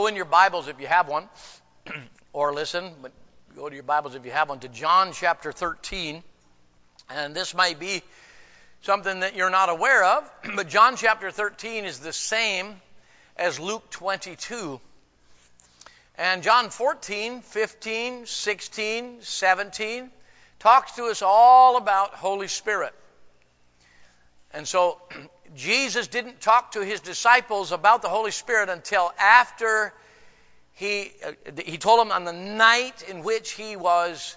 in your Bibles if you have one, or listen, but go to your Bibles if you have one, to John chapter 13. And this might be something that you're not aware of, but John chapter 13 is the same as Luke 22. And John 14, 15, 16, 17 talks to us all about Holy Spirit. And so Jesus didn't talk to his disciples about the Holy Spirit until after he told them on the night in which he was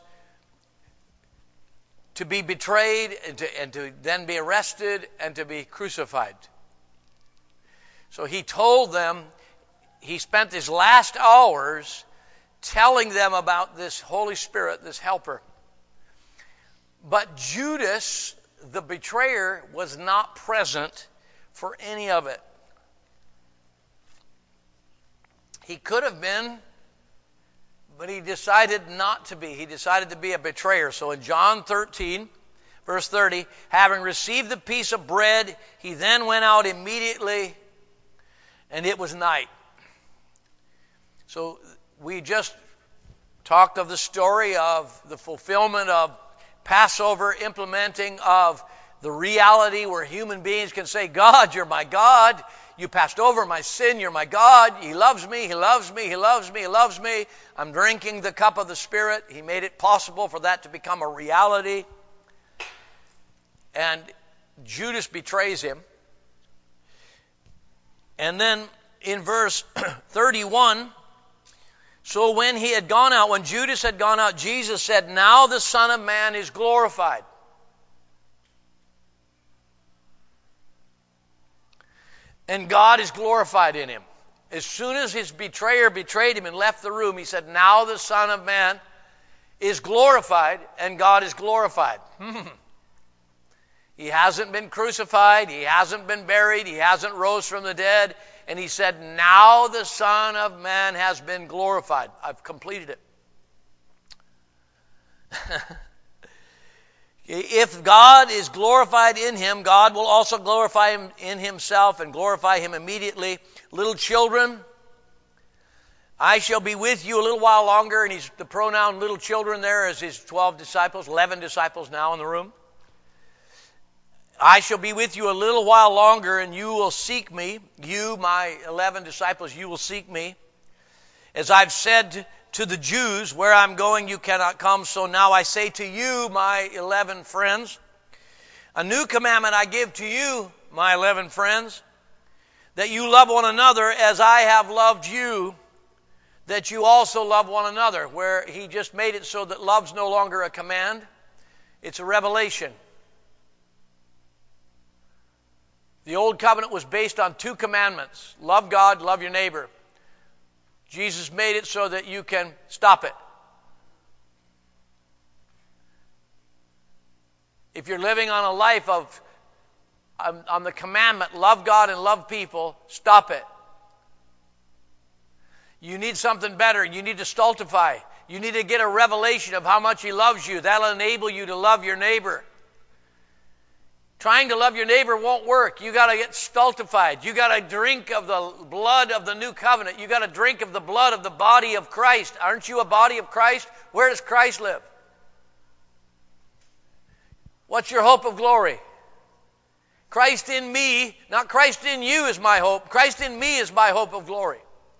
to be betrayed and to then be arrested and to be crucified. So he told them, he spent his last hours telling them about this Holy Spirit, this helper. But Judas, the betrayer, was not present for any of it. He could have been, but he decided not to be. He decided to be a betrayer. So in John 13, verse 30, having received the piece of bread, he then went out immediately, and it was night. So we just talked of the story of the fulfillment of Passover, implementing of the reality where human beings can say, God, you're my God. You passed over my sin. You're my God. He loves me. He loves me. He loves me. He loves me. I'm drinking the cup of the Spirit. He made it possible for that to become a reality. And Judas betrays him. And then in verse 31, so when he had gone out, when Judas had gone out, Jesus said, now the Son of Man is glorified. And God is glorified in him. As soon as his betrayer betrayed him and left the room, he said, now the Son of Man is glorified and God is glorified. He hasn't been crucified. He hasn't been buried. He hasn't rose from the dead. And he said, now the Son of Man has been glorified. I've completed it. If God is glorified in him, God will also glorify him in himself and glorify him immediately. Little children, I shall be with you a little while longer. And the pronoun little children there is his 12 disciples, 11 disciples now in the room. I shall be with you a little while longer, and you will seek me. You, my 11 disciples, you will seek me. As I've said to the Jews, where I'm going you cannot come. So now I say to you, my 11 friends, a new commandment I give to you, my 11 friends, that you love one another as I have loved you, that you also love one another. Where he just made it so that love's no longer a command, it's a revelation. The old covenant was based on 2 commandments. Love God, love your neighbor. Jesus made it so that you can stop it. If you're living on a life of, on the commandment, love God and love people, stop it. You need something better. You need to stultify. You need to get a revelation of how much he loves you. That'll enable you to love your neighbor. Trying to love your neighbor won't work. You got to get stultified. You got to drink of the blood of the new covenant. You got to drink of the blood of the body of Christ. Aren't you a body of Christ? Where does Christ live? What's your hope of glory? Christ in me, not Christ in you is my hope. Christ in me is my hope of glory.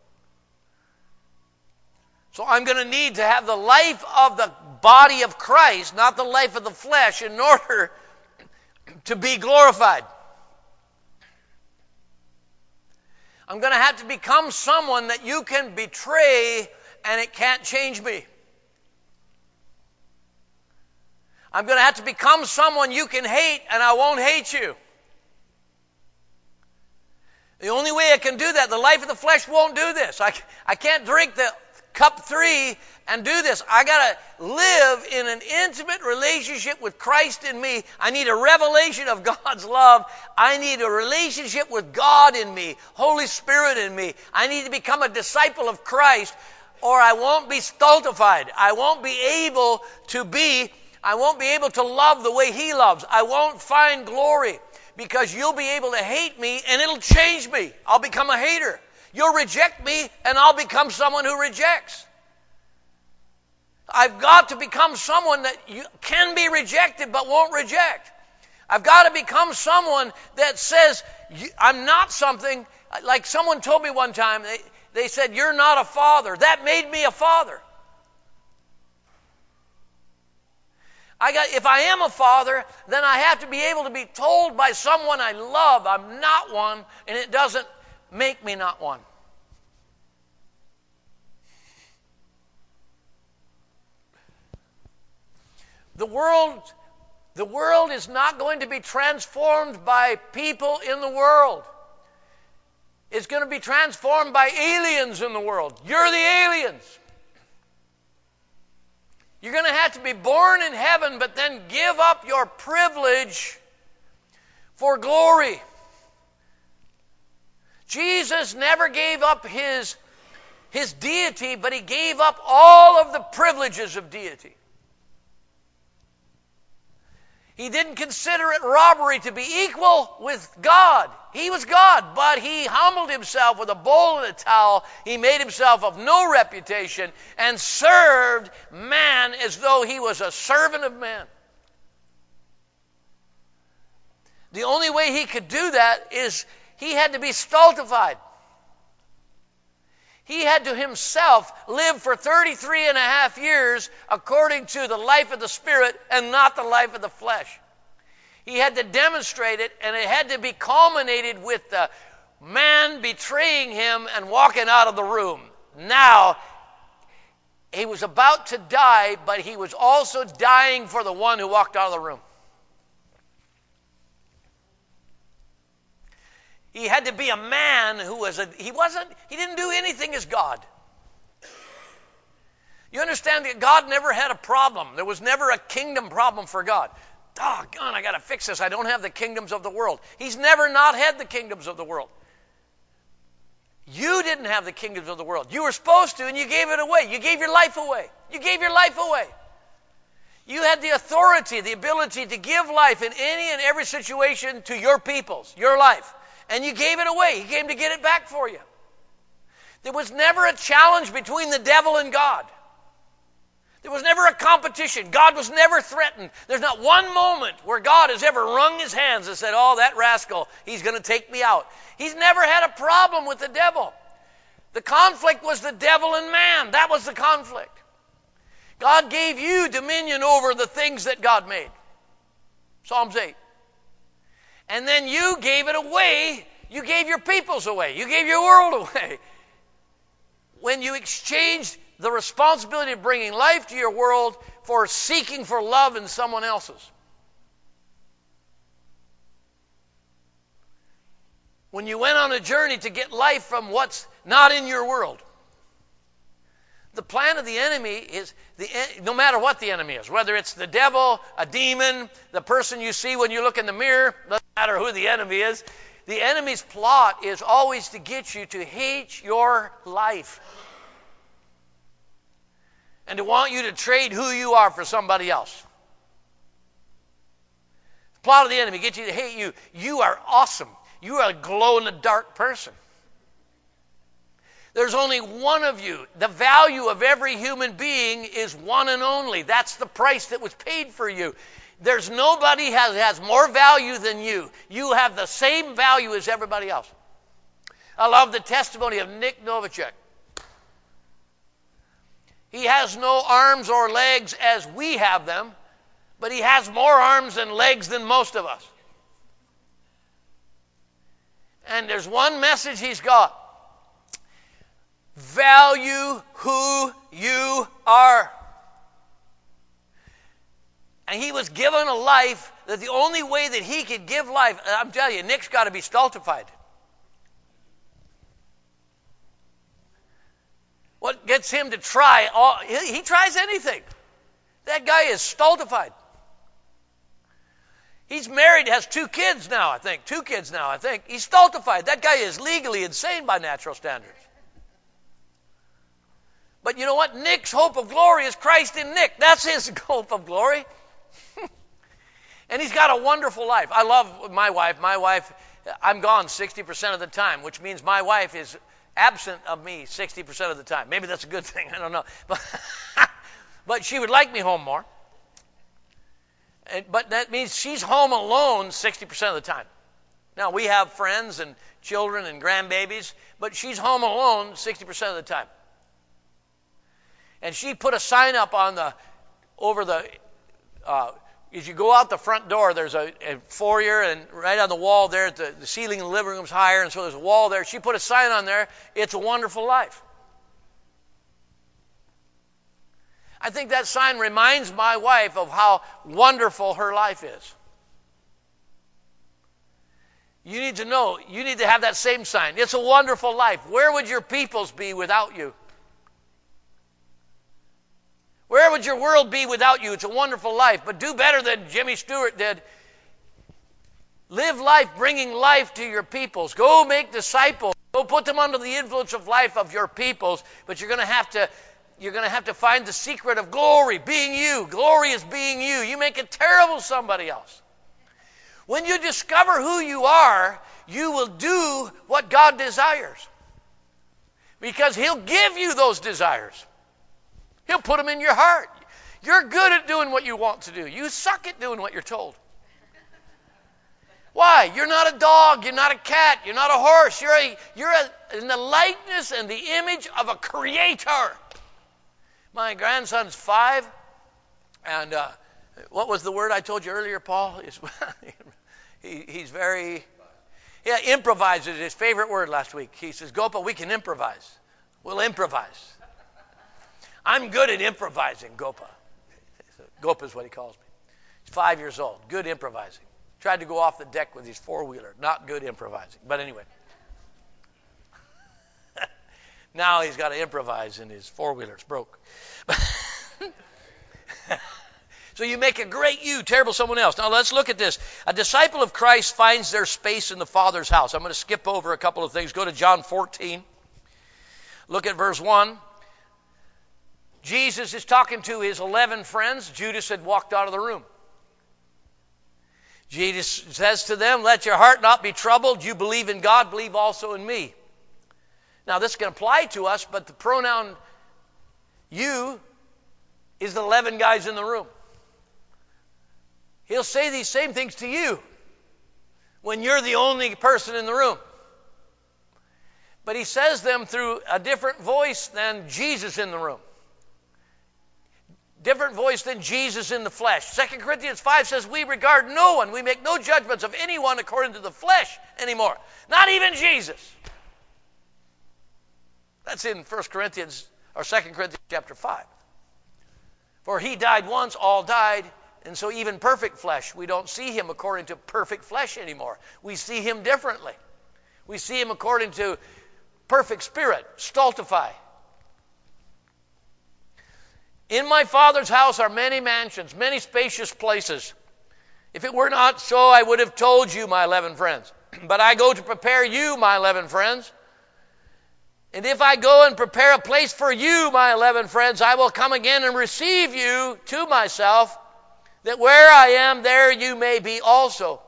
So I'm going to need to have the life of the body of Christ, not the life of the flesh, in order to be glorified. I'm going to have to become someone that you can betray and it can't change me. I'm going to have to become someone you can hate and I won't hate you. The only way I can do that, the life of the flesh won't do this. I can't drink the cup 3 and do this. I got to live in an intimate relationship with Christ in me. I need a revelation of God's love. I need a relationship with God in me, Holy Spirit in me. I need to become a disciple of Christ, or I won't be stultified. I won't be able to love the way he loves. I won't find glory, because you'll be able to hate me and it'll change me. I'll become a hater. You'll reject me, and I'll become someone who rejects. I've got to become someone that can be rejected but won't reject. I've got to become someone that says, I'm not something. Like someone told me one time, they said, you're not a father. That made me a father. If I am a father, then I have to be able to be told by someone I love I'm not one, and it doesn't make me not one. The world is not going to be transformed by people in the world. It's going to be transformed by aliens in the world. You're the aliens. You're going to have to be born in heaven, but then give up your privilege for glory. Jesus never gave up his deity, but he gave up all of the privileges of deity. He didn't consider it robbery to be equal with God. He was God, but he humbled himself with a bowl and a towel. He made himself of no reputation and served man as though he was a servant of man. The only way he could do that is he had to be stultified. He had to himself live for 33 and a half years according to the life of the Spirit and not the life of the flesh. He had to demonstrate it, and it had to be culminated with the man betraying him and walking out of the room. Now, he was about to die, but he was also dying for the one who walked out of the room. He had to be a man who he didn't do anything as God. You understand that God never had a problem. There was never a kingdom problem for God. Doggone, I got to fix this. I don't have the kingdoms of the world. He's never not had the kingdoms of the world. You didn't have the kingdoms of the world. You were supposed to, and you gave it away. You gave your life away. You gave your life away. You had the authority, the ability to give life in any and every situation to your peoples, your life. And you gave it away. He came to get it back for you. There was never a challenge between the devil and God. There was never a competition. God was never threatened. There's not one moment where God has ever wrung his hands and said, oh, that rascal, he's going to take me out. He's never had a problem with the devil. The conflict was the devil and man. That was the conflict. God gave you dominion over the things that God made. Psalms 8. And then you gave it away. You gave your peoples away. You gave your world away. When you exchanged the responsibility of bringing life to your world for seeking for love in someone else's. When you went on a journey to get life from what's not in your world. The plan of the enemy is, no matter what the enemy is, whether it's the devil, a demon, the person you see when you look in the mirror, doesn't matter who the enemy is, the enemy's plot is always to get you to hate your life. And to want you to trade who you are for somebody else. The plot of the enemy, get you to hate you. You are awesome. You are a glow-in-the-dark person. There's only one of you. The value of every human being is one and only. That's the price that was paid for you. There's nobody has more value than you. You have the same value as everybody else. I love the testimony of Nick Novacek. He has no arms or legs as we have them, but he has more arms and legs than most of us. And there's one message he's got. Value who you are. And he was given a life that the only way that he could give life, I'm telling you, Nick's got to be stultified. What gets him to try? He tries anything. That guy is stultified. He's married, has 2 kids now, I think. 2 kids now, I think. He's stultified. That guy is legally insane by natural standards. But you know what? Nick's hope of glory is Christ in Nick. That's his hope of glory. And he's got a wonderful life. I love my wife. My wife, I'm gone 60% of the time, which means my wife absent of me 60% of the time. Maybe that's a good thing. I don't know. But she would like me home more. But that means she's home alone 60% of the time. Now, we have friends and children and grandbabies, but she's home alone 60% of the time. And she put a sign up on as you go out the front door, there's a foyer, and right on the wall there, the ceiling in the living room's higher, and so there's a wall there. She put a sign on there, "It's a Wonderful Life." I think that sign reminds my wife of how wonderful her life is. You need to know, you need to have that same sign. It's a wonderful life. Where would your peoples be without you? Where would your world be without you? It's a wonderful life. But do better than Jimmy Stewart did. Live life bringing life to your peoples. Go make disciples. Go put them under the influence of life of your peoples. But you're going to have to find the secret of glory, being you. Glory is being you. You make it terrible to somebody else. When you discover who you are, you will do what God desires. Because He'll give you those desires. He'll put them in your heart. You're good at doing what you want to do. You suck at doing what you're told. Why? You're not a dog. You're not a cat. You're not a horse. You're in the likeness and the image of a creator. My grandson's 5. And what was the word I told you earlier, Paul? He's very... Yeah, improvise is his favorite word last week. He says, "Gopa, we can improvise. We'll improvise." I'm good at improvising, Gopa. Gopa is what he calls me. He's 5 years old. Good improvising. Tried to go off the deck with his four-wheeler. Not good improvising. But anyway. Now he's got to improvise and his four-wheeler's broke. So you make a great you, terrible someone else. Now let's look at this. A disciple of Christ finds their space in the Father's house. I'm going to skip over a couple of things. Go to John 14. Look at verse 1. Jesus is talking to his 11 friends. Judas had walked out of the room. Jesus says to them, "Let your heart not be troubled. You believe in God, believe also in me." Now this can apply to us, but the pronoun you is the 11 guys in the room. He'll say these same things to you when you're the only person in the room. But he says them through a different voice than Jesus in the room. Different voice than Jesus in the flesh. 2 Corinthians 5 says we regard no one. We make no judgments of anyone according to the flesh anymore. Not even Jesus. That's in 1 Corinthians or 2 Corinthians chapter 5. For he died once, all died. And so even perfect flesh, we don't see him according to perfect flesh anymore. We see him differently. We see him according to perfect spirit, stultify. In my Father's house are many mansions, many spacious places. If it were not so, I would have told you, my 11 friends. But I go to prepare you, my 11 friends. And if I go and prepare a place for you, my 11 friends, I will come again and receive you to myself, that where I am, there you may be also.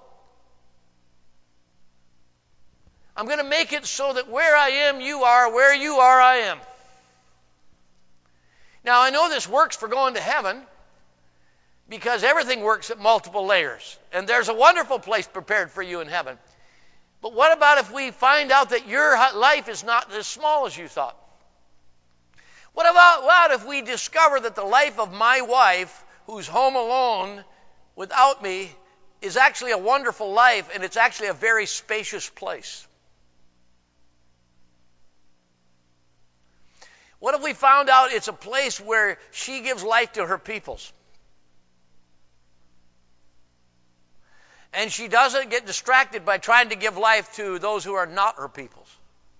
I'm going to make it so that where I am, you are. Where you are, I am. Now, I know this works for going to heaven because everything works at multiple layers. And there's a wonderful place prepared for you in heaven. But what about if we find out that your life is not as small as you thought? What about if we discover that the life of my wife, who's home alone without me, is actually a wonderful life, and it's actually a very spacious place? What if we found out it's a place where she gives life to her peoples? And she doesn't get distracted by trying to give life to those who are not her peoples.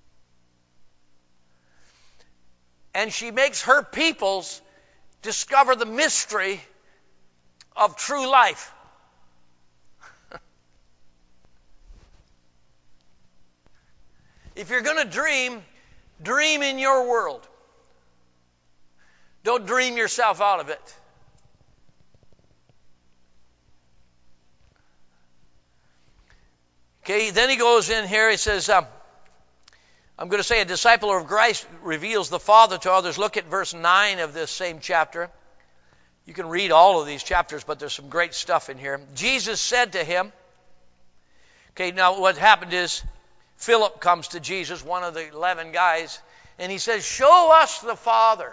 And she makes her peoples discover the mystery of true life. If you're going to dream, dream in your world. Don't dream yourself out of it. Okay, then he goes in here, he says, I'm I'm going to say a disciple of Christ reveals the Father to others. Look at verse 9 of this same chapter. You can read all of these chapters, but there's some great stuff in here. Jesus said to him, okay, now what happened is Philip comes to Jesus, one of the 11 guys, and he says, show us the Father.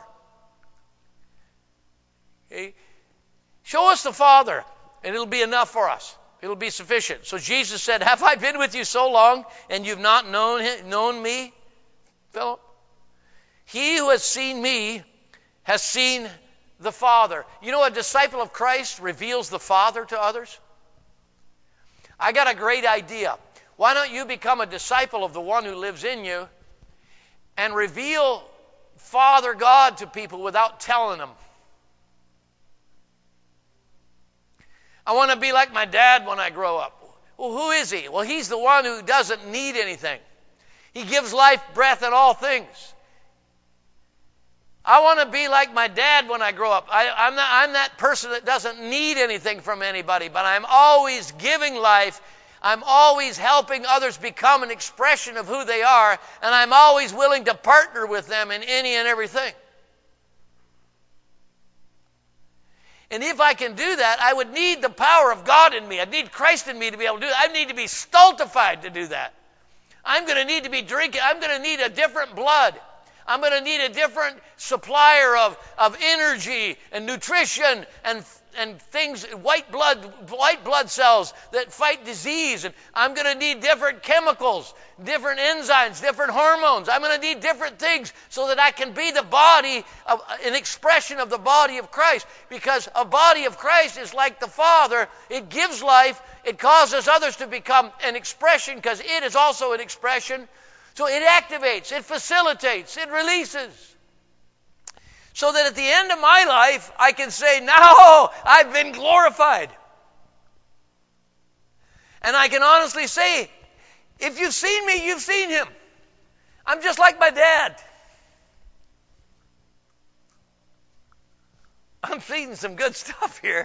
Okay? Show us the Father, and it'll be enough for us. It'll be sufficient. So Jesus said, have I been with you so long, and you've not known me, Philip? He who has seen me has seen the Father. You know, a disciple of Christ reveals the Father to others. I got a great idea. Why don't you become a disciple of the one who lives in you and reveal Father God to people without telling them? I want to be like my dad when I grow up. Well, who is he? Well, he's the one who doesn't need anything. He gives life, breath, and all things. I want to be like my dad when I grow up. I'm that person that doesn't need anything from anybody, but I'm always giving life. I'm always helping others become an expression of who they are, and I'm always willing to partner with them in any and everything. And if I can do that, I would need the power of God in me. I'd need Christ in me to be able to do that. I need to be stultified to do that. I'm going to need to be drinking. I'm going to need a different blood. I'm going to need a different supplier of energy and nutrition and things, white blood cells that fight disease. And I'm going to need different chemicals, different enzymes, different hormones. I'm going to need different things so that I can be the body, an expression of the body of Christ. Because a body of Christ is like the Father. It gives life. It causes others to become an expression because it is also an expression. So it activates, it facilitates, it releases. So that at the end of my life, I can say, now I've been glorified. And I can honestly say, if you've seen me, you've seen him. I'm just like my dad. I'm seeing some good stuff here.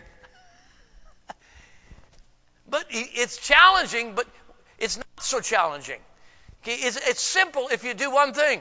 But it's challenging, but it's not so challenging. It's simple if you do one thing.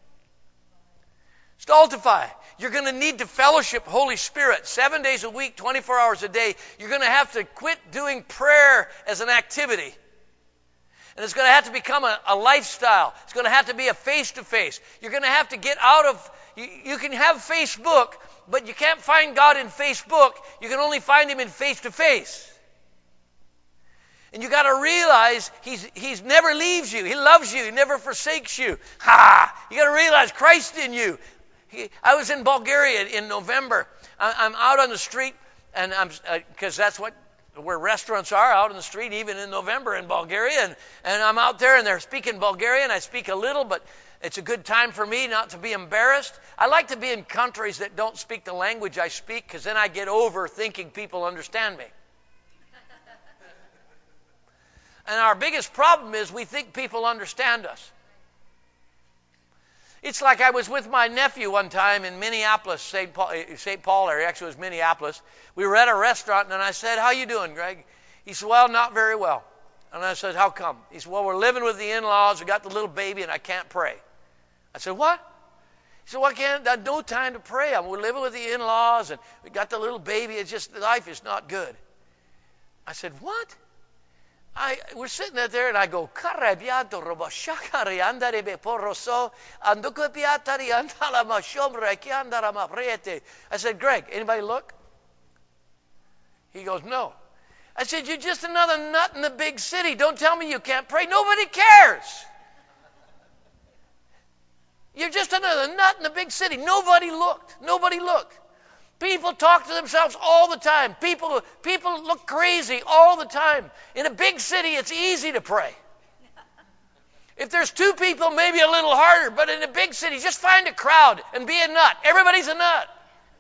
Stultify. You're going to need to fellowship Holy Spirit 7 days a week, 24 hours a day. You're going to have to quit doing prayer as an activity. And it's going to have to become a lifestyle. It's going to have to be a face-to-face. You're going to have to get out of... You can have Facebook, but you can't find God in Facebook. You can only find him in face-to-face. And you got to realize he's never leaves you. He loves you. He never forsakes you. You got to realize Christ in you. I was in Bulgaria in November. I'm out on the street, and because that's where restaurants are, out on the street, even in November in Bulgaria. And I'm out there, and they're speaking Bulgarian. I speak a little, but it's a good time for me not to be embarrassed. I like to be in countries that don't speak the language I speak, because then I get over thinking people understand me. And our biggest problem is we think people understand us. It's like I was with my nephew one time in Minneapolis, St. Paul area. Actually, it was Minneapolis. We were at a restaurant, and I said, how you doing, Greg? He said, well, not very well. And I said, how come? He said, well, we're living with the in-laws. We got the little baby, and I can't pray. I said, what? He said, well, I have no time to pray. We're living with the in-laws, and we got the little baby. It's just, life is not good. I said, what? We're sitting there, and I go, I said, Greg, anybody look? He goes, no. I said, you're just another nut in the big city. Don't tell me you can't pray. Nobody cares. You're just another nut in the big city. Nobody looked. Nobody looked. People talk to themselves all the time. People look crazy all the time. In a big city, it's easy to pray. If there's two people, maybe a little harder. But in a big city, just find a crowd and be a nut. Everybody's a nut.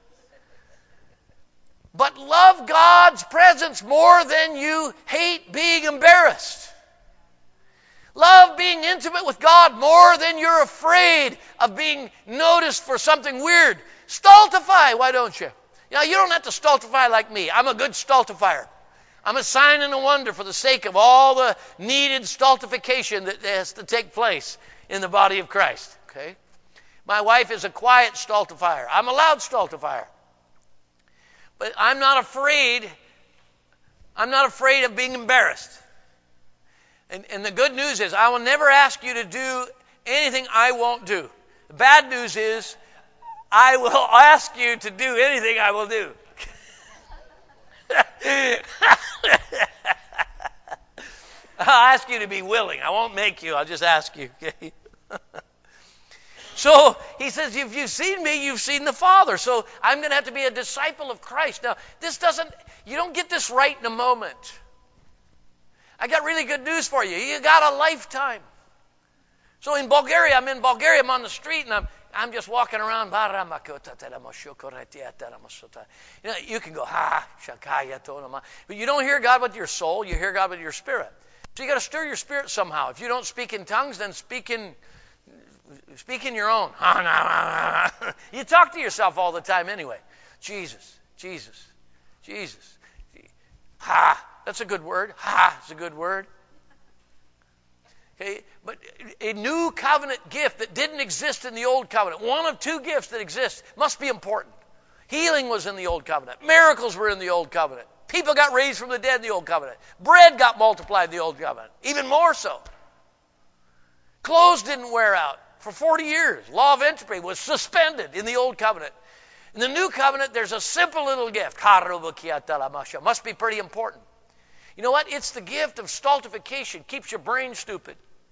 But love God's presence more than you hate being embarrassed. Love being intimate with God more than you're afraid of being noticed for something weird. Stultify, why don't you? You don't have to stultify like me. I'm a good stultifier. I'm a sign and a wonder for the sake of all the needed stultification that has to take place in the body of Christ. Okay? My wife is a quiet stultifier. I'm a loud stultifier. But I'm not afraid. I'm not afraid of being embarrassed. And the good news is I will never ask you to do anything I won't do. The bad news is I will ask you to do anything I will do. I'll ask you to be willing. I won't make you. I'll just ask you. Okay? So he says, if you've seen me, you've seen the Father. So I'm going to have to be a disciple of Christ. Now, you don't get this right in a moment. I got really good news for you. You got a lifetime. So in Bulgaria, I'm on the street, and I'm just walking around. You can go, but you don't hear God with your soul. You hear God with your spirit. So you got to stir your spirit somehow. If you don't speak in tongues, then speak in your own. You talk to yourself all the time anyway. Jesus, Jesus, Jesus. That's a good word. It's a good word. Okay, but a new covenant gift that didn't exist in the old covenant, one of two gifts that exist, must be important. Healing was in the old covenant. Miracles were in the old covenant. People got raised from the dead in the old covenant. Bread got multiplied in the old covenant, even more so. Clothes didn't wear out for 40 years. Law of entropy was suspended in the old covenant. In the new covenant, there's a simple little gift. Must be pretty important. You know what? It's the gift of stultification. Keeps your brain stupid.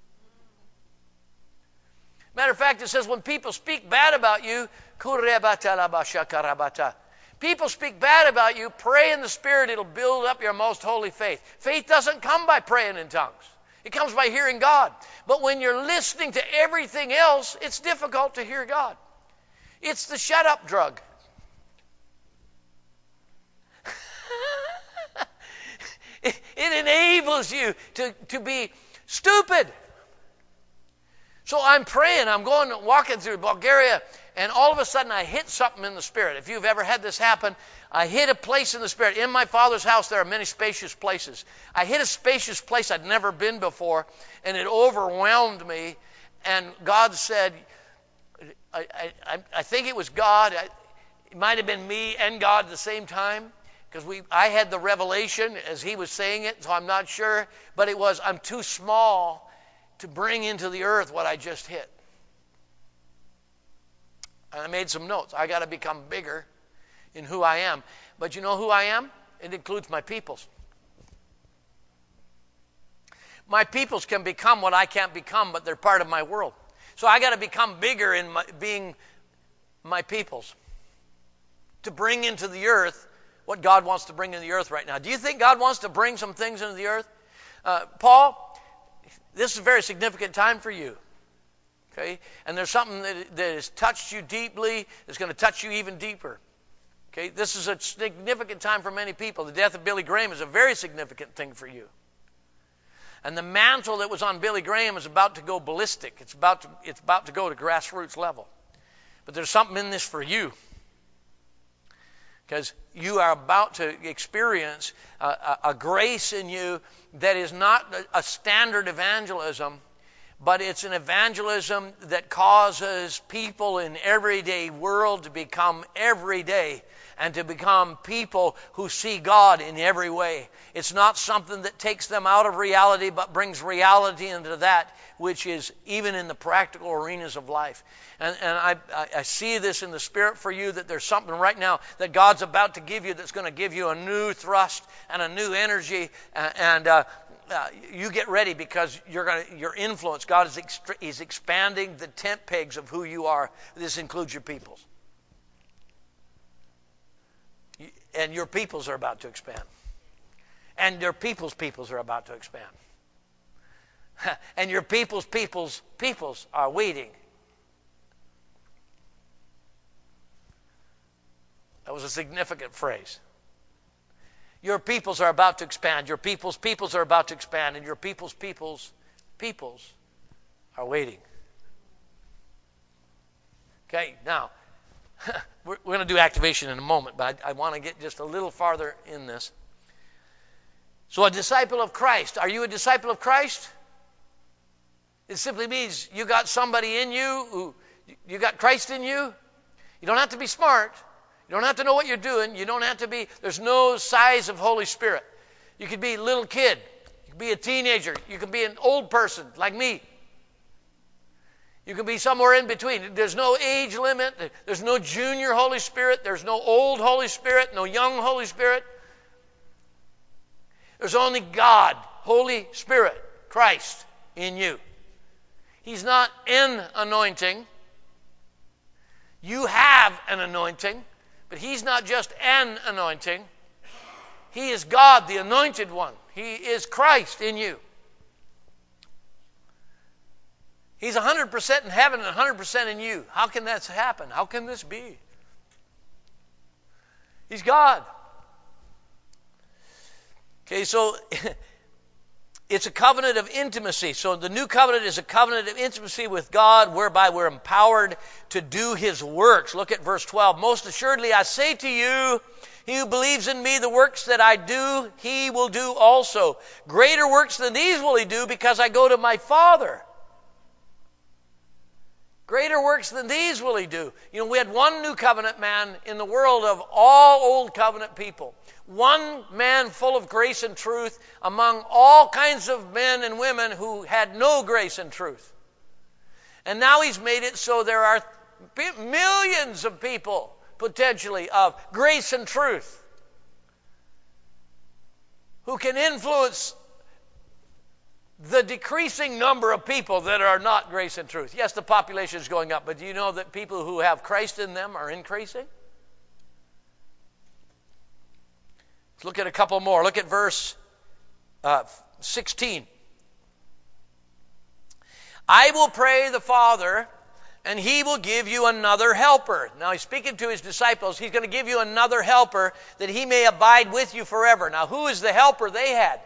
Matter of fact, it says when people speak bad about you, people speak bad about you, pray in the Spirit, it'll build up your most holy faith. Faith doesn't come by praying in tongues. It comes by hearing God. But when you're listening to everything else, it's difficult to hear God. It's the shut up drug. It enables you to be stupid. So I'm praying, walking through Bulgaria, and all of a sudden I hit something in the Spirit. If you've ever had this happen, I hit a place in the Spirit. In my Father's house, there are many spacious places. I hit a spacious place I'd never been before, and it overwhelmed me. And God said, I think it was God. It might have been me and God at the same time, because I had the revelation as He was saying it, so I'm not sure. But it was, I'm too small to bring into the earth what I just hit. And I made some notes. I got to become bigger in who I am. But you know who I am? It includes my peoples. My peoples can become what I can't become, but they're part of my world. So I got to become bigger in being my peoples, to bring into the earth what God wants to bring into the earth right now. Do you think God wants to bring some things into the earth? Paul, this is a very significant time for you. Okay? And there's something that has touched you deeply, that's going to touch you even deeper. Okay? This is a significant time for many people. The death of Billy Graham is a very significant thing for you. And the mantle that was on Billy Graham is about to go ballistic. It's about to go to grassroots level. But there's something in this for you. Because you are about to experience a grace in you that is not a standard evangelism, but it's an evangelism that causes people in everyday world to become everyday and to become people who see God in every way. It's not something that takes them out of reality, but brings reality into that which is even in the practical arenas of life. And I see this in the Spirit for you, that there's something right now that God's about to give you that's going to give you a new thrust and a new energy. You get ready, because your influence, God is expanding the tent pegs of who you are. This includes your peoples. And your peoples are about to expand. And your peoples' peoples are about to expand. And your peoples' peoples are waiting. That was a significant phrase. Your peoples are about to expand. Your peoples' peoples are about to expand. And your peoples' peoples are waiting. Okay, now, we're going to do activation in a moment, but I want to get just a little farther in this. So a disciple of Christ. Are you a disciple of Christ? It simply means you got somebody in you, you got Christ in you. You don't have to be smart. You don't have to know what you're doing. You don't have to be, there's no size of Holy Spirit. You could be a little kid. You could be a teenager. You could be an old person like me. You can be somewhere in between. There's no age limit. There's no junior Holy Spirit. There's no old Holy Spirit, no young Holy Spirit. There's only God, Holy Spirit, Christ in you. He's not an anointing. You have an anointing, but He's not just an anointing. He is God, the anointed one. He is Christ in you. He's 100% in heaven and 100% in you. How can that happen? How can this be? He's God. Okay, so it's a covenant of intimacy. So the new covenant is a covenant of intimacy with God, whereby we're empowered to do His works. Look at verse 12. Most assuredly I say to you, he who believes in me, the works that I do, he will do also. Greater works than these will he do, because I go to my Father. Greater works than these will he do. You know, we had one new covenant man in the world of all old covenant people. One man full of grace and truth among all kinds of men and women who had no grace and truth. And now He's made it so there are millions of people, potentially, of grace and truth who can influence the decreasing number of people that are not grace and truth. Yes, the population is going up, but do you know that people who have Christ in them are increasing? Let's look at a couple more. Look at verse 16. I will pray the Father, and He will give you another helper. Now He's speaking to His disciples. He's going to give you another helper that He may abide with you forever. Now who is the helper they had?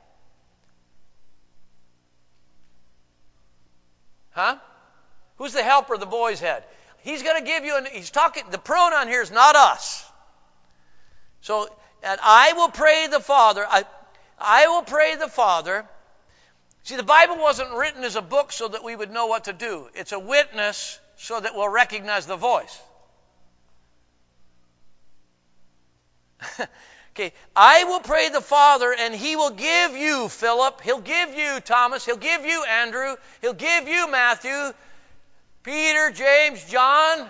Huh? Who's the helper the boys had? He's going to give you, he's talking, the pronoun here is not us. So, and I will pray the Father. I will pray the Father. See, the Bible wasn't written as a book so that we would know what to do. It's a witness so that we'll recognize the voice. Okay, I will pray the Father, and He will give you, Philip. He'll give you, Thomas. He'll give you, Andrew. He'll give you, Matthew, Peter, James, John,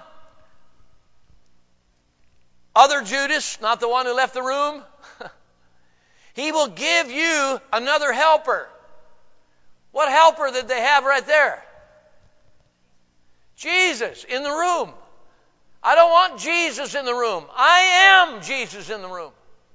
other Judas, not the one who left the room. He will give you another helper. What helper did they have right there? Jesus in the room. I don't want Jesus in the room. I am Jesus in the room.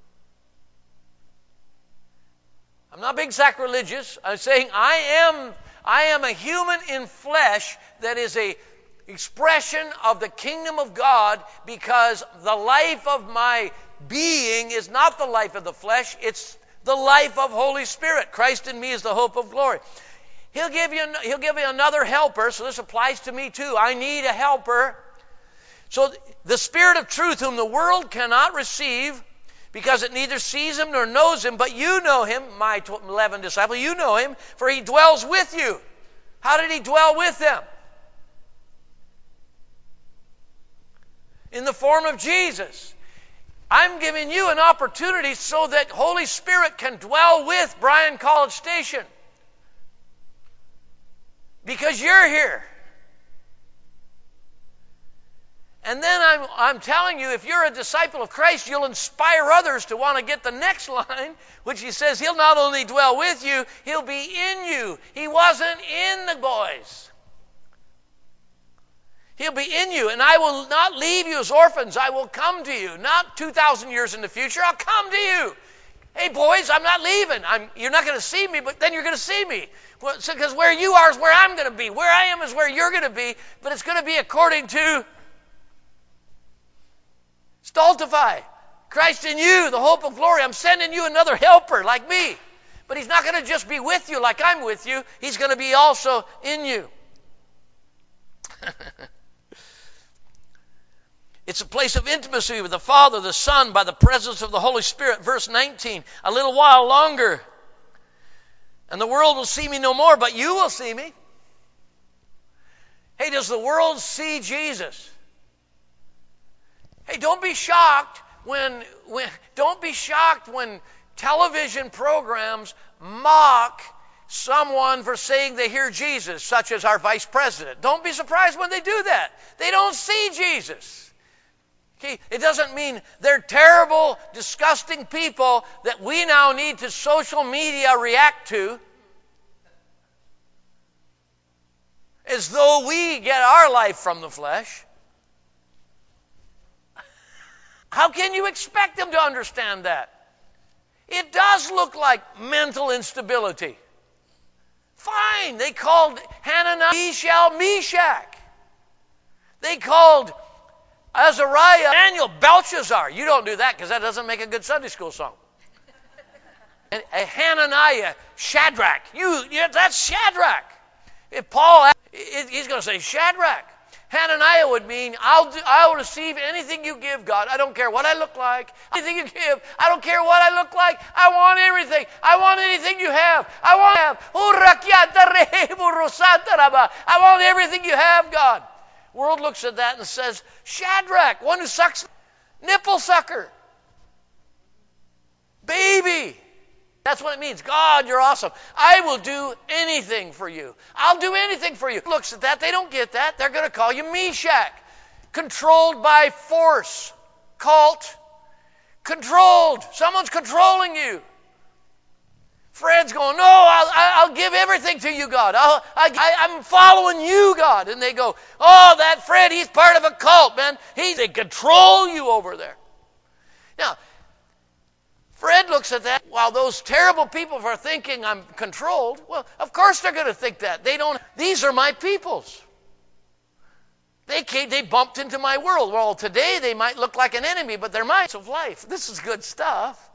I'm not being sacrilegious. I'm saying I am a human in flesh that is a expression of the kingdom of God, because the life of my being is not the life of the flesh. It's the life of Holy Spirit. Christ in me is the hope of glory. He'll give you another helper. So this applies to me too. I need a helper. So the Spirit of truth, whom the world cannot receive, because it neither sees Him nor knows Him, but you know Him, my 11 disciples, you know Him, for He dwells with you. How did He dwell with them? In the form of Jesus. I'm giving you an opportunity so that Holy Spirit can dwell with Bryan College Station. Because you're here. And then I'm telling you, if you're a disciple of Christ, you'll inspire others to want to get the next line, which He says He'll not only dwell with you, He'll be in you. He wasn't in the boys. He'll be in you, and I will not leave you as orphans. I will come to you. Not 2,000 years in the future, I'll come to you. Hey, boys, I'm not leaving. You're not going to see me, but then you're going to see me. Because where you are is where I'm going to be. Where I am is where you're going to be, but it's going to be according to stultify. Christ in you, the hope of glory. I'm sending you another helper like me. But He's not going to just be with you like I'm with you. He's going to be also in you. It's a place of intimacy with the Father, the Son, by the presence of the Holy Spirit. Verse 19, a little while longer, and the world will see me no more, but you will see me. Hey, does the world see Jesus? Hey, don't be shocked when television programs mock someone for saying they hear Jesus, such as our vice president. Don't be surprised when they do that. They don't see Jesus. Okay? It doesn't mean they're terrible, disgusting people that we now need to social media react to as though we get our life from the flesh. How can you expect them to understand that? It does look like mental instability. Fine, they called Hananiah Mishael Meshach. They called Azariah Daniel Belshazzar. You don't do that because that doesn't make a good Sunday school song. And Hananiah Shadrach. That's Shadrach. If Paul, he's going to say Shadrach. Hananiah would mean, I'll receive anything you give, God. I don't care what I look like. Anything you give. I don't care what I look like. I want everything. I want anything you have. I want everything you have, God. The world looks at that and says, Shadrach, one who sucks, nipple sucker, baby. That's what it means. God, you're awesome. I will do anything for you. I'll do anything for you. Looks at that. They don't get that. They're going to call you Meshach. Controlled by force. Cult. Controlled. Someone's controlling you. Fred's going, no, I'll give everything to you, God. I'm following you, God. And they go, oh, that Fred, he's part of a cult, man. They control you over there. Now, Fred looks at that, while those terrible people are thinking I'm controlled. Well, of course they're going to think that. These are my peoples. They bumped into my world. Well, today they might look like an enemy, but they're my of life. This is good stuff.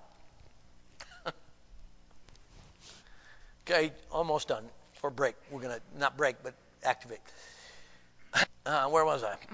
Okay, almost done. For break. We're going to, not break, but activate. Where was I?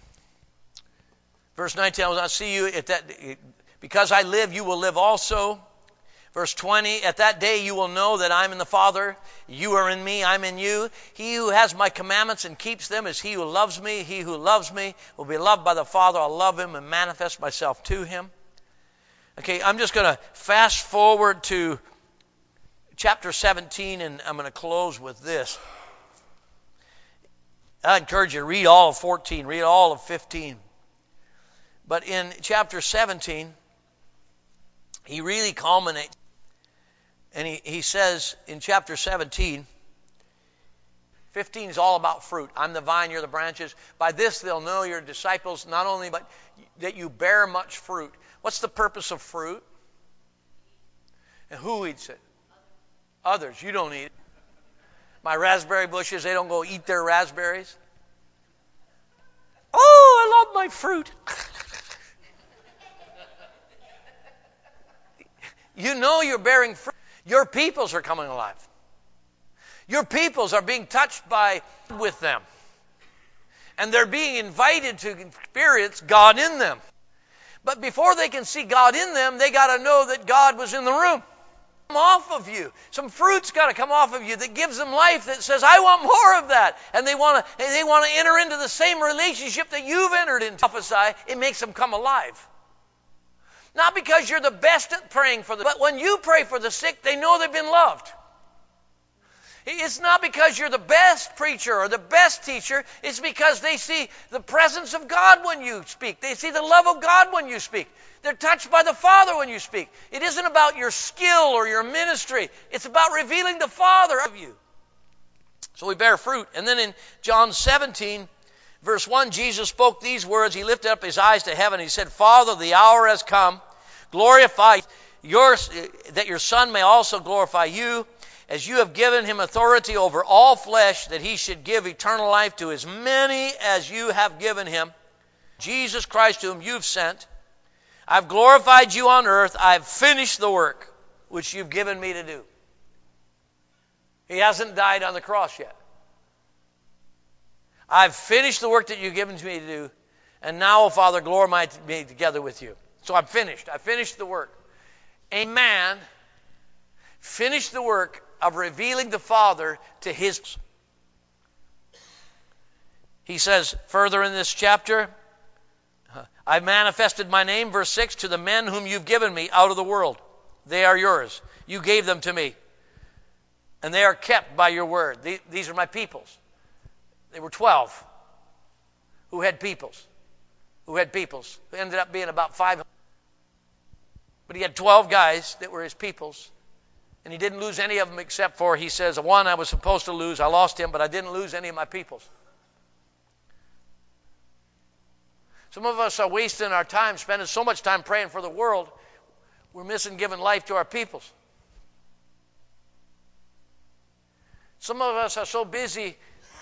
Verse 19, I will not see you at that. Because I live, you will live also. Verse 20, at that day you will know that I'm in the Father. You are in me, I'm in you. He who has my commandments and keeps them is he who loves me. He who loves me will be loved by the Father. I'll love him and manifest myself to him. Okay, I'm just going to fast forward to chapter 17, and I'm going to close with this. I encourage you to read all of 14, read all of 15. But in chapter 17, he really culminates. And he says in chapter 17, 15 is all about fruit. I'm the vine, you're the branches. By this they'll know you're disciples, not only but that you bear much fruit. What's the purpose of fruit? And who eats it? Others. You don't eat it. My raspberry bushes, they don't go eat their raspberries. Oh, I love my fruit. You know you're bearing fruit. Your peoples are coming alive. Your peoples are being touched with them. And they're being invited to experience God in them. But before they can see God in them, they got to know that God was in the room. Come off of you. Some fruit's got to come off of you that gives them life, that says, I want more of that. And they want to enter into the same relationship that you've entered into. Prophesy, it makes them come alive. Not because you're the best at praying for them, but when you pray for the sick, they know they've been loved. It's not because you're the best preacher or the best teacher. It's because they see the presence of God when you speak. They see the love of God when you speak. They're touched by the Father when you speak. It isn't about your skill or your ministry. It's about revealing the Father of you. So we bear fruit. And then in John 17, verse 1, Jesus spoke these words. He lifted up his eyes to heaven. He said, Father, the hour has come. Glorify that your Son may also glorify you, as you have given him authority over all flesh, that he should give eternal life to as many as you have given him. Jesus Christ, whom you've sent. I've glorified you on earth. I've finished the work which you've given me to do. He hasn't died on the cross yet. I've finished the work that you've given me to do. And now, O Father, glorify me together with you. So I'm finished. I finished the work. A man finished the work of revealing the Father to his. He says further in this chapter, I've manifested my name, verse 6, to the men whom you've given me out of the world. They are yours. You gave them to me. And they are kept by your word. These are my peoples. There were 12 who had peoples. Who ended up being about 500. But he had 12 guys that were his peoples. And he didn't lose any of them except for, he says, one I was supposed to lose. I lost him, but I didn't lose any of my peoples. Some of us are wasting our time, spending so much time praying for the world, we're missing giving life to our peoples. Some of us are so busy.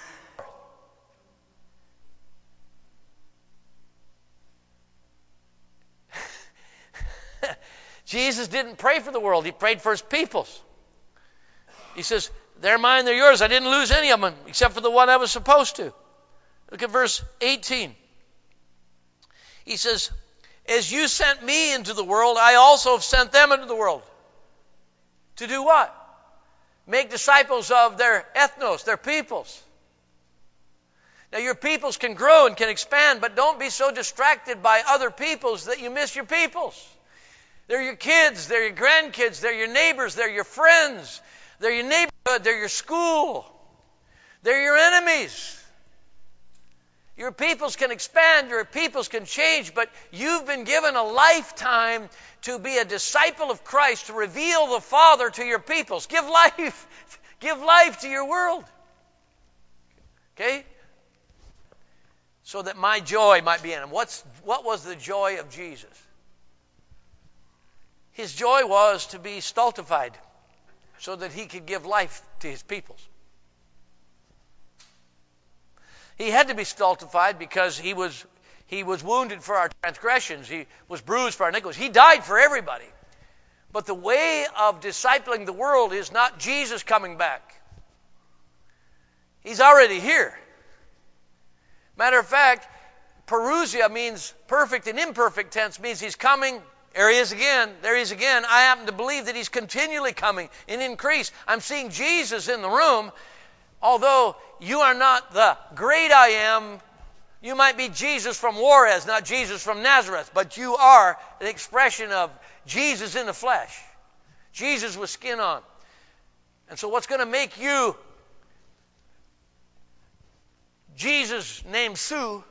Jesus didn't pray for the world. He prayed for his peoples. He says, they're mine, they're yours. I didn't lose any of them except for the one I was supposed to. Look at verse 18. He says, as you sent me into the world, I also have sent them into the world. To do what? Make disciples of their ethnos, their peoples. Now your peoples can grow and can expand, but don't be so distracted by other peoples that you miss your peoples. They're your kids, they're your grandkids, they're your neighbors, they're your friends, they're your neighborhood, they're your school, they're your enemies. Your peoples can expand, your peoples can change, but you've been given a lifetime to be a disciple of Christ, to reveal the Father to your peoples. Give life to your world. Okay? So that my joy might be in him. What was the joy of Jesus? His joy was to be stultified so that he could give life to his peoples. He had to be stultified because he was wounded for our transgressions. He was bruised for our iniquities. He died for everybody. But the way of discipling the world is not Jesus coming back. He's already here. Matter of fact, parousia means perfect and imperfect tense, means he's coming. There he is again. There he is again. I happen to believe that he's continually coming in increase. I'm seeing Jesus in the room. Although you are not the great I am, you might be Jesus from Juarez, not Jesus from Nazareth, but you are an expression of Jesus in the flesh. Jesus with skin on. And so what's going to make you Jesus named Sue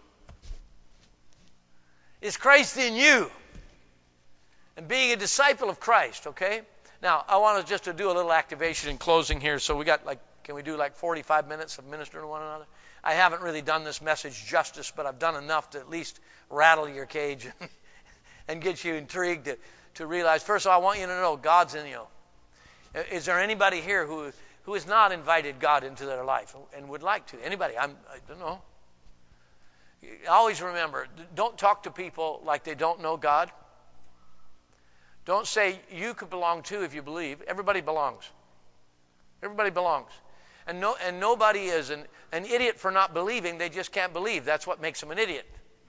is Christ in you and being a disciple of Christ, okay? Now, I want us just to do a little activation in closing here. So we got can we do 45 minutes of ministering to one another? I haven't really done this message justice, but I've done enough to at least rattle your cage and get you intrigued to realize, first of all, I want you to know God's in you. Is there anybody here who has not invited God into their life and would like to? Anybody? I don't know. Always remember, don't talk to people like they don't know God. Don't say you could belong too if you believe. Everybody belongs. Everybody belongs. And nobody is an idiot for not believing. They just can't believe. That's what makes them an idiot.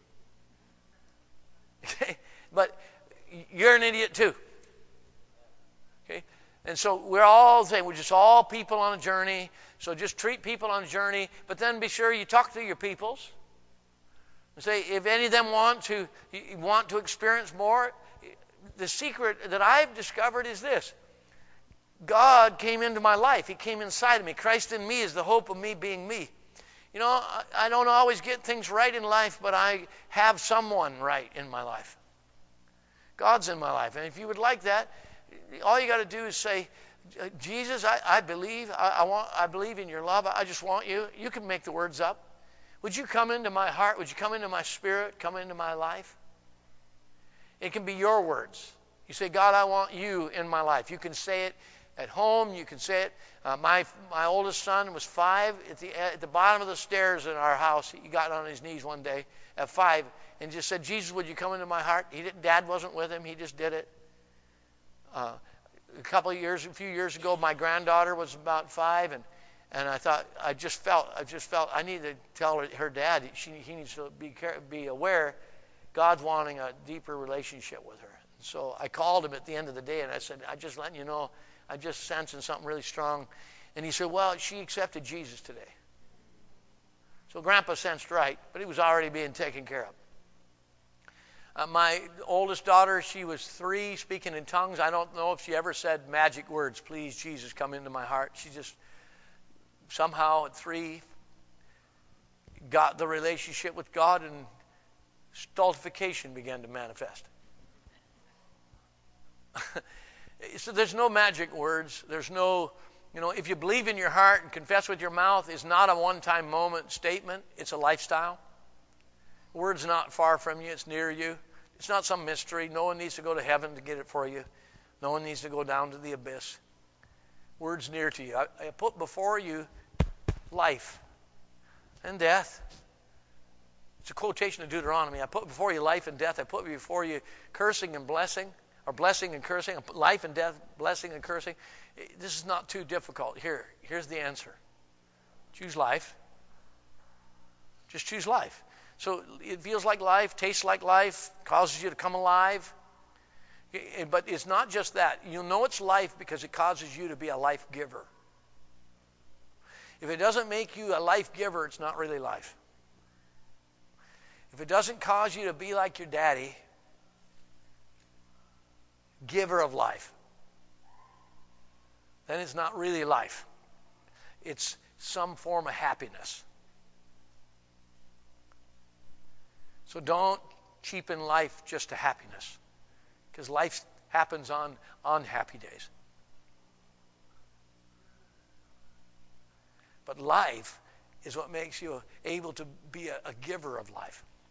Okay? But you're an idiot too. Okay? And so we're all the same. We're just all people on a journey. So just treat people on a journey. But then be sure you talk to your peoples. And say, if any of them want to experience more, the secret that I've discovered is this. God came into my life. He came inside of me. Christ in me is the hope of me being me. You know, I don't always get things right in life, but I have someone right in my life. God's in my life. And if you would like that, all you got to do is say, Jesus, I believe. I believe in your love. I just want you. You can make the words up. Would you come into my heart? Would you come into my spirit? Come into my life? It can be your words. You say, God, I want you in my life. You can say it at home. You can say it. My oldest son was 5. At the bottom of the stairs in our house, he got on his knees one day at 5 and just said, Jesus, would you come into my heart? Dad wasn't with him. He just did it. A few years ago, my granddaughter was about 5, and I just felt I need to tell her dad he needs to be aware God's wanting a deeper relationship with her. So I called him at the end of the day and I said, I'm just letting you know, I'm just sensing something really strong. And he said, well, she accepted Jesus today. So Grandpa sensed right, but he was already being taken care of. My oldest daughter, she was 3, speaking in tongues. I don't know if she ever said magic words, please, Jesus, come into my heart. She just somehow at 3 got the relationship with God, and stultification began to manifest. So there's no magic words. There's no, if you believe in your heart and confess with your mouth, it's not a one-time moment statement. It's a lifestyle. The word's not far from you. It's near you. It's not some mystery. No one needs to go to heaven to get it for you. No one needs to go down to the abyss. Word's near to you. I put before you life and death. It's a quotation of Deuteronomy. I put before you life and death. I put before you cursing and blessing, or blessing and cursing, life and death, blessing and cursing. This is not too difficult. Here's the answer. Choose life. Just choose life. So it feels like life, tastes like life, causes you to come alive. But it's not just that. You know it's life because it causes you to be a life giver. If it doesn't make you a life giver, it's not really life. If it doesn't cause you to be like your daddy, giver of life, then it's not really life. It's some form of happiness. So don't cheapen life just to happiness, because life happens on unhappy days. But life is what makes you able to be a giver of life.